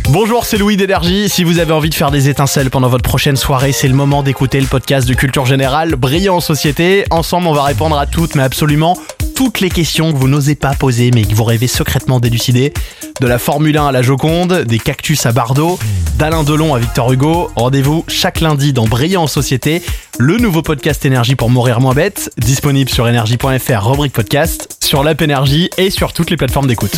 Bonjour, c'est Louis d'Énergie. Si vous avez envie de faire des étincelles pendant votre prochaine soirée, c'est le moment d'écouter le podcast de Culture Générale, Brillant en Société. Ensemble, on va répondre à toutes, mais absolument toutes les questions que vous n'osez pas poser, mais que vous rêvez secrètement d'élucider. De la Formule 1 à la Joconde, des cactus à Bardot, d'Alain Delon à Victor Hugo. Rendez-vous chaque lundi dans Brillant en Société, le nouveau podcast Énergie pour mourir moins bête, disponible sur énergie.fr, rubrique podcast, sur l'app Énergie et sur toutes les plateformes d'écoute.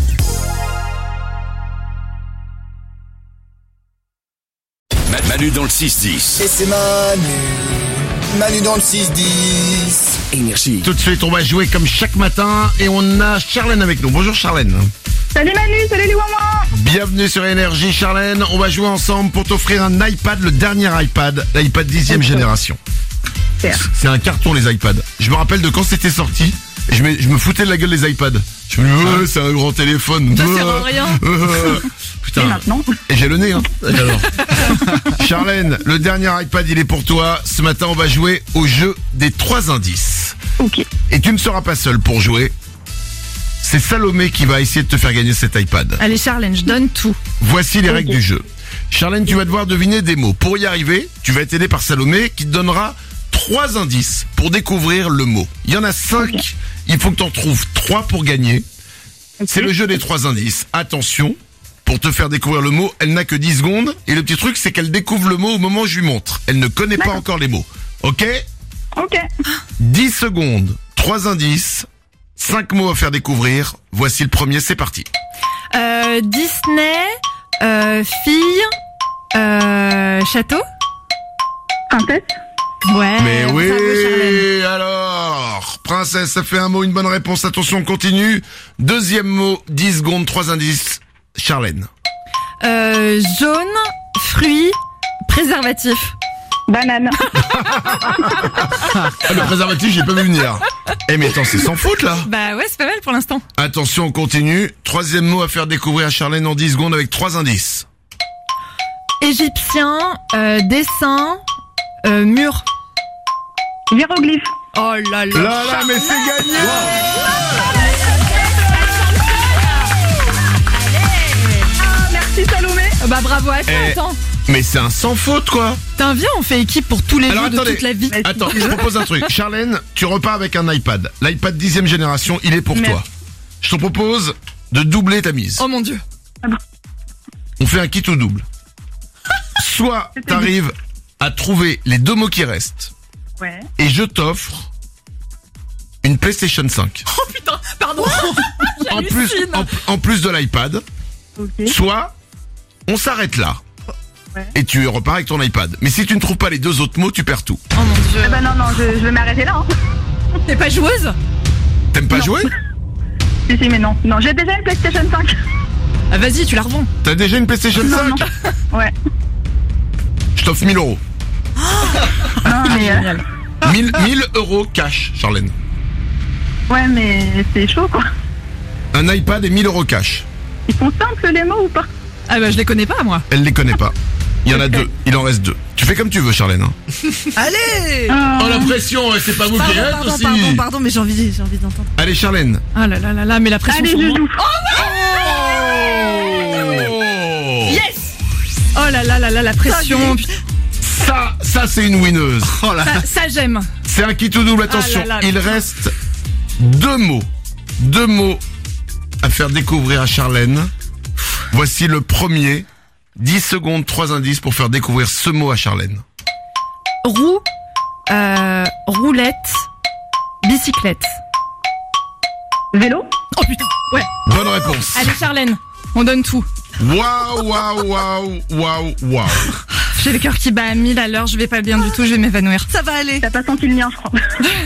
Manu dans le 6-10. Et c'est Manu dans le 6-10. Énergie. Tout de suite, on va jouer comme chaque matin et on a Charlène avec nous. Bonjour Charlène. Salut Manu, salut les mamans. Bienvenue sur Énergie Charlène. On va jouer ensemble pour t'offrir un iPad, le dernier iPad, l'iPad 10e génération. C'est un carton les iPads. Je me rappelle de quand c'était sorti. Je me foutais de la gueule des iPads. Je me dis, c'est un grand téléphone. Ça sert à rien. Putain. Et maintenant Et j'ai le nez, hein. Alors. Charlène, le dernier iPad, il est pour toi. Ce matin, on va jouer au jeu des 3 indices. Ok. Et tu ne seras pas seul pour jouer. C'est Salomé qui va essayer de te faire gagner cet iPad. Allez Charlène, je donne tout. Voici les règles du jeu. Charlène, tu vas devoir deviner des mots. Pour y arriver, tu vas être aidé par Salomé qui te donnera 3 indices pour découvrir le mot. Il y en a 5. Okay. Il faut que tu en trouves 3 pour gagner. Okay. C'est le jeu des 3 indices. Attention, pour te faire découvrir le mot, elle n'a que 10 secondes. Et le petit truc, c'est qu'elle découvre le mot au moment où je lui montre. Elle ne connaît pas encore les mots. Ok ? Ok. 10 secondes, 3 indices, 5 mots à faire découvrir. Voici le premier, c'est parti. Disney, fille, château. Princesse. Ouais. Mais oui, bravo, alors, princesse, ça fait un mot, une bonne réponse. Attention, on continue. Deuxième mot, 10 secondes, 3 indices. Charlène. Jaune, fruit, préservatif. Banane. Le préservatif, j'ai pas vu venir. Eh mais attends, c'est sans faute là. Bah ouais, c'est pas mal pour l'instant. Attention, on continue. Troisième mot à faire découvrir à Charlène en 10 secondes avec 3 indices. Égyptien, dessin, mur. Hiéroglyphe. Oh là là. Là, mais c'est gagné. Merci Salomé. Bah bravo à toi, attends. Mais c'est un sans faute quoi. T'en viens, on fait équipe pour tous les Alors, jeux de toute la vie. Attends, je propose un truc. Charlène, tu repars avec un iPad. L'iPad 10e génération, il est pour toi. Je te propose de doubler ta mise. Oh mon Dieu. On fait un kit ou double. Soit t'arrives à trouver les 2 mots qui restent. Ouais. Et je t'offre une PlayStation 5. Oh putain, pardon. en plus de l'iPad. Okay. Soit on s'arrête là. Ouais. Et tu repars avec ton iPad. Mais si tu ne trouves pas les 2 autres mots, tu perds tout. Oh mon Dieu. Bah non, je vais m'arrêter là. Hein. T'es pas joueuse? T'aimes pas jouer? Si, mais non. Non, j'ai déjà une PlayStation 5. Ah vas-y, tu la revends. T'as déjà une PlayStation 5? Non. Ouais. Je t'offre 1000 euros. Non, mais 1000 euros cash, Charlène. Ouais, mais c'est chaud, quoi. Un iPad et 1000 euros cash. Ils sont simples, les mots, ou pas? Ah bah, je les connais pas, moi. Elle les connaît pas. Il y en a 2. Il en reste 2. Tu fais comme tu veux, Charlène. Hein. Allez. Oh, la pression, c'est pas vous qui êtes aussi. Pardon, mais j'ai envie d'entendre. Allez, Charlène. Ah là, mais la pression. Allez, je joue. Oh Yes. Oh là, la pression. Ça c'est une winneuse. Oh là. Ça j'aime. C'est un kit ou double, attention. Il reste 2 mots. 2 mots à faire découvrir à Charlène. Voici le premier. 10 secondes, 3 indices pour faire découvrir ce mot à Charlène. Roue, roulette, bicyclette. Vélo. Oh putain, ouais. Bonne réponse. Allez Charlène, on donne tout. Waouh. J'ai le cœur qui bat à 1000 à l'heure, je vais pas bien du tout, je vais m'évanouir. Ça va aller. T'as pas senti le mien, je crois.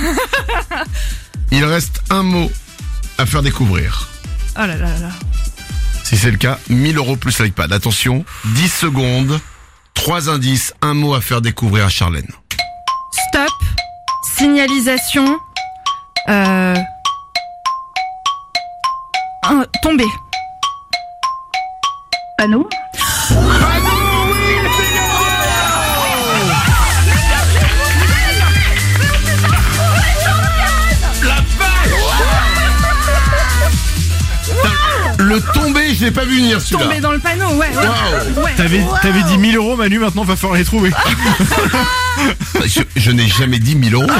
Il reste un mot à faire découvrir. Oh là. Si c'est le cas, 1000 euros plus l'iPad. Attention, 10 secondes, 3 indices, un mot à faire découvrir à Charlène. Stop, signalisation, tomber. Panneau. Le tombé je l'ai pas vu venir celui-là. Tombé dans le panneau, ouais. Waouh. Ouais. T'avais dit 1000 euros, Manu, maintenant va falloir les trouver. Je n'ai jamais dit 1000 euros.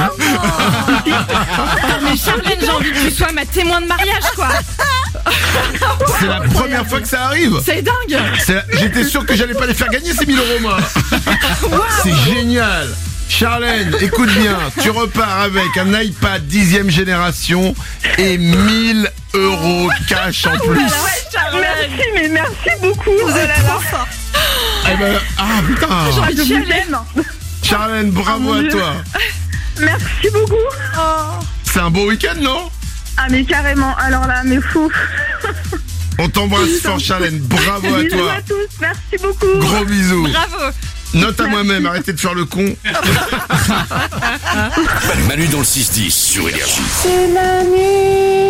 Mais Charlène, j'ai envie que tu sois ma témoin de mariage, quoi. C'est la première fois que ça arrive. C'est dingue. J'étais sûr que j'allais pas les faire gagner ces 1000 euros, moi. C'est génial. Charlène, écoute bien, tu repars avec un iPad 10e génération et 1000 euros cash en plus. Merci, mais merci beaucoup. Vous êtes trop fort. Eh ben, putain. Je vous aime. Charlène, bravo à toi. Merci beaucoup. C'est un beau week-end, non? Ah mais carrément, alors là, mais fou. On t'embrasse fort, Charlène, bravo à Bisous toi. à tous, merci beaucoup. Gros bisous. Bravo. Note à moi-même, arrêtez de faire le con. Manu dans le 6-10 sur Énergie. C'est la nuit.